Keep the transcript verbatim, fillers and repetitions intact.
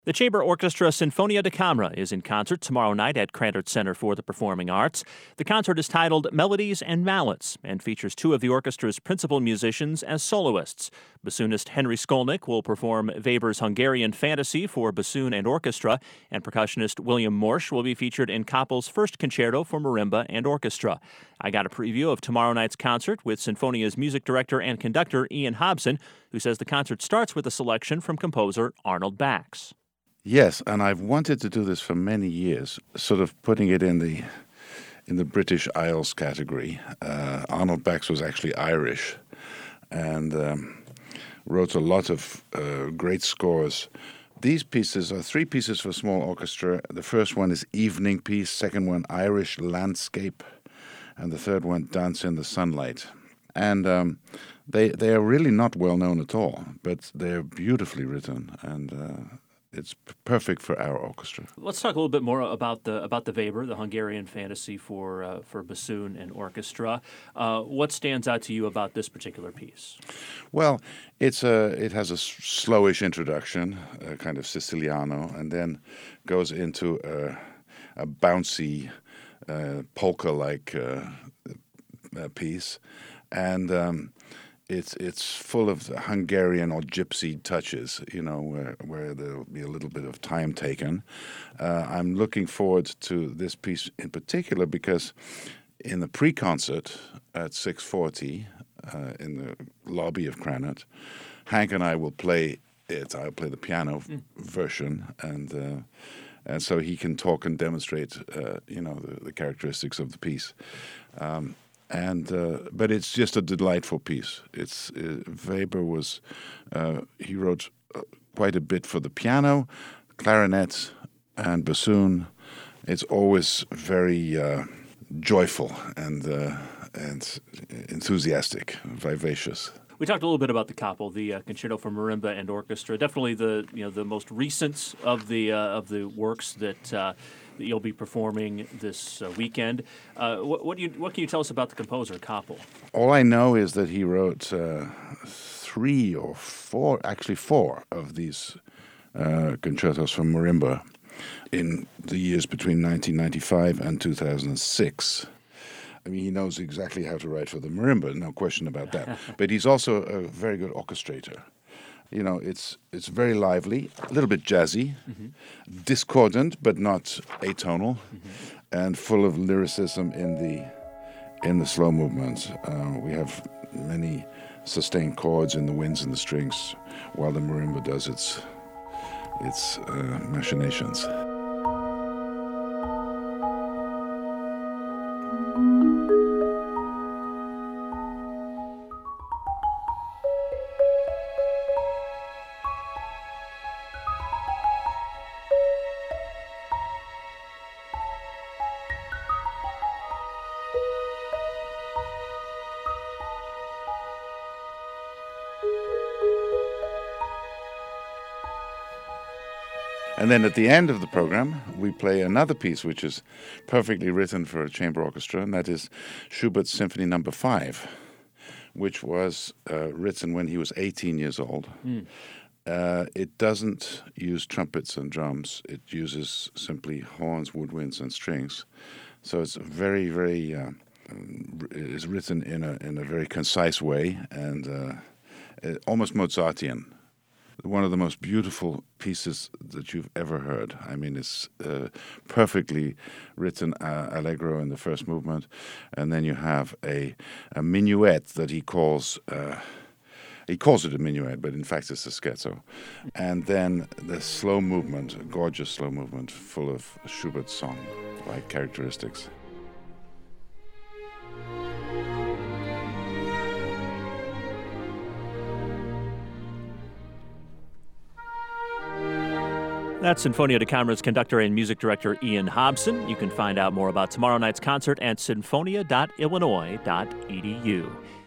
The Chamber Orchestra Sinfonia da Camera is in concert tomorrow night at Krantert Center for the Performing Arts. The concert is titled Melodies and Mallets and features two of the orchestra's principal musicians as soloists. Bassoonist Henry Skolnick will perform Weber's Hungarian Fantasy for bassoon and orchestra, and percussionist William Morsch will be featured in Koppel's first concerto for marimba and orchestra. I got a preview of tomorrow night's concert with Sinfonia's music director and conductor Ian Hobson, who says the concert starts with a selection from composer Arnold Bax. Yes, and I've wanted to do this for many years, sort of putting it in the in the British Isles category. Uh, Arnold Bax was actually Irish and um, wrote a lot of uh, great scores. These pieces are three pieces for small orchestra. The first one is Evening Piece, second one Irish Landscape, and the third one Dance in the Sunlight. And um, they they are really not well known at all, but they're beautifully written, and uh, it's p- perfect for our orchestra. Let's talk a little bit more about the about the Weber, the Hungarian Fantasy for uh, for bassoon and orchestra. Uh, what stands out to you about this particular piece? Well, it's a it has a s- slowish introduction, a kind of Siciliano, and then goes into a, a bouncy uh, polka-like uh, uh, piece, and um, It's it's full of Hungarian or gypsy touches, you know, where, where there'll be a little bit of time taken. Uh, I'm looking forward to this piece in particular because in the pre-concert at six forty uh, in the lobby of Krantert, Hank and I will play it. I'll play the piano mm. version, and uh, and so he can talk and demonstrate, uh, you know, the, the characteristics of the piece. Um, And uh, but it's just a delightful piece. It's uh, Weber was uh, he wrote uh, quite a bit for the piano, clarinet, and bassoon. It's always very uh, joyful and uh, and enthusiastic, vivacious. We talked a little bit about the Koppel, the uh, Concerto for Marimba and Orchestra. Definitely the you know the most recent of the uh, of the works that. Uh, that you'll be performing this uh, weekend. Uh, what, what do you what can you tell us about the composer Koppel? All I know is that he wrote uh, three or four, actually four of these uh, concertos for marimba in the years between nineteen ninety-five and two thousand six. I mean, he knows exactly how to write for the marimba, no question about that. But he's also a very good orchestrator. You know, it's it's very lively, a little bit jazzy, mm-hmm. discordant but not atonal, mm-hmm. and full of lyricism in the in the slow movements. Uh, we have many sustained chords in the winds and the strings, while the marimba does its its uh, machinations. And then at the end of the program, we play another piece which is perfectly written for a chamber orchestra, and that is Schubert's Symphony Number Five, which was uh, written when he was eighteen years old. Mm. Uh, it doesn't use trumpets and drums. It uses simply horns, woodwinds, and strings. So it's very, very uh, it is written in a in a very concise way and uh, almost Mozartian. One of the most beautiful pieces that you've ever heard. I mean, it's uh, perfectly written uh, allegro in the first movement, and then you have a, a minuet that he calls uh, he calls it a minuet, but in fact it's a scherzo, and then the slow movement, a gorgeous slow movement, full of Schubert's song-like characteristics. That's Sinfonia da Camera's conductor and music director Ian Hobson. You can find out more about tomorrow night's concert at sinfonia dot illinois dot e d u.